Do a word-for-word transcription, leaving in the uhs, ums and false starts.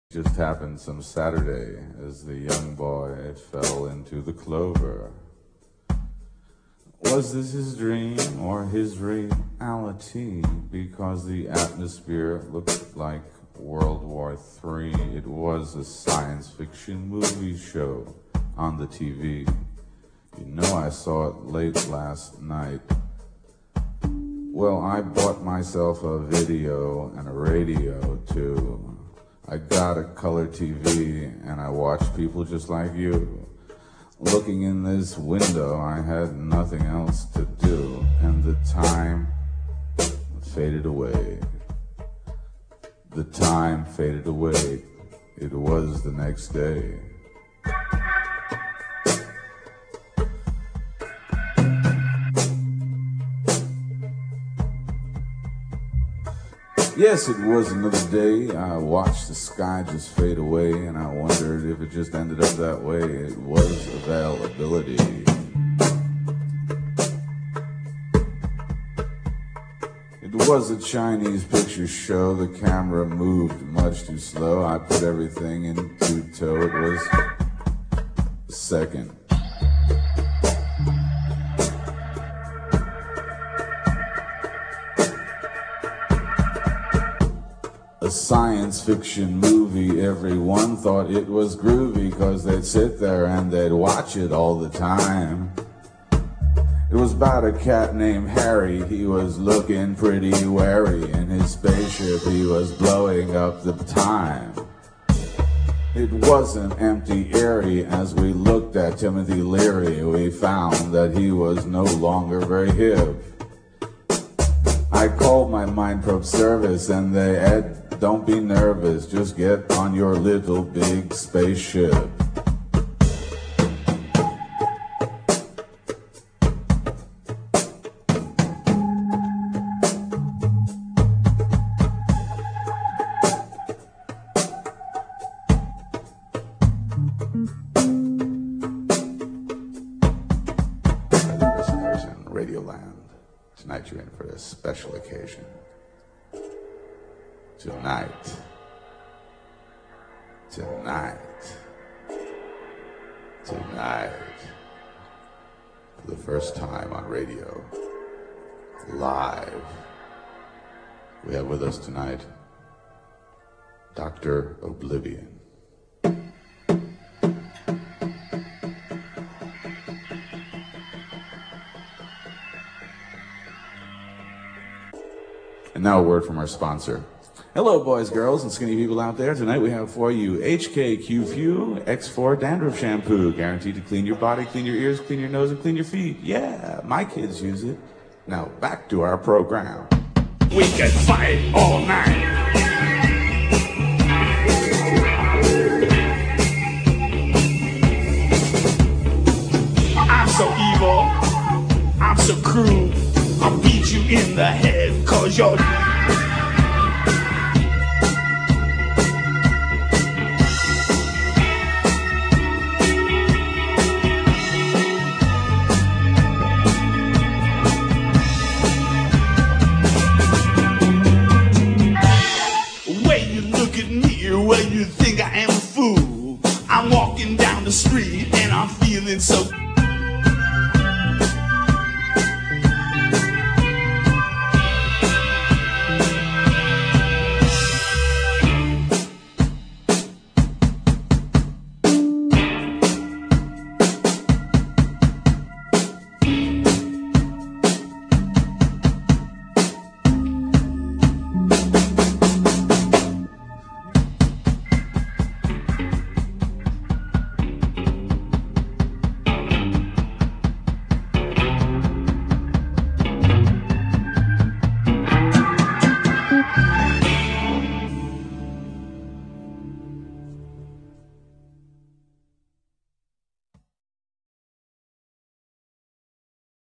Just happened some Saturday as the young boy fell into the clover. Was this his dream or his reality? Because the atmosphere looked like World War Three. It was a science fiction movie show on the T V. You know I saw it late last night. Well, I bought myself a video and a radio too. I got a color T V and I watched people just like you. Looking in this window, I had nothing else to do, and the time faded away. The time faded away. It was the next day. Yes, it was another day. I watched the sky just fade away, and I wondered if it just ended up that way. It was availability. It was a Chinese picture show. The camera moved much too slow. I put everything into tow. It was a second. A science fiction movie, everyone thought it was groovy, 'cause they'd sit there and they'd watch it all the time. It was about a cat named Harry. He was looking pretty wary. In his spaceship he was blowing up the time. It wasn't empty, airy. As we looked at Timothy Leary, we found that he was no longer very hip. I called my mind probe service and they said, don't be nervous, just get on your little big spaceship. Listeners in Radioland, tonight you're in for a special occasion. Tonight, tonight, tonight, for the first time on radio, live, we have with us tonight Doctor Oblivion. And now a word from our sponsor. Hello, boys, girls, and skinny people out there. Tonight we have for you H K Q Q X four Dandruff Shampoo. Guaranteed to clean your body, clean your ears, clean your nose, and clean your feet. Yeah, my kids use it. Now back to our program. We can fight all night. I'm so evil. I'm so cruel. I'll beat you in the head 'cause you're... Well, you think I am a fool. I'm walking down the street and I'm feeling so...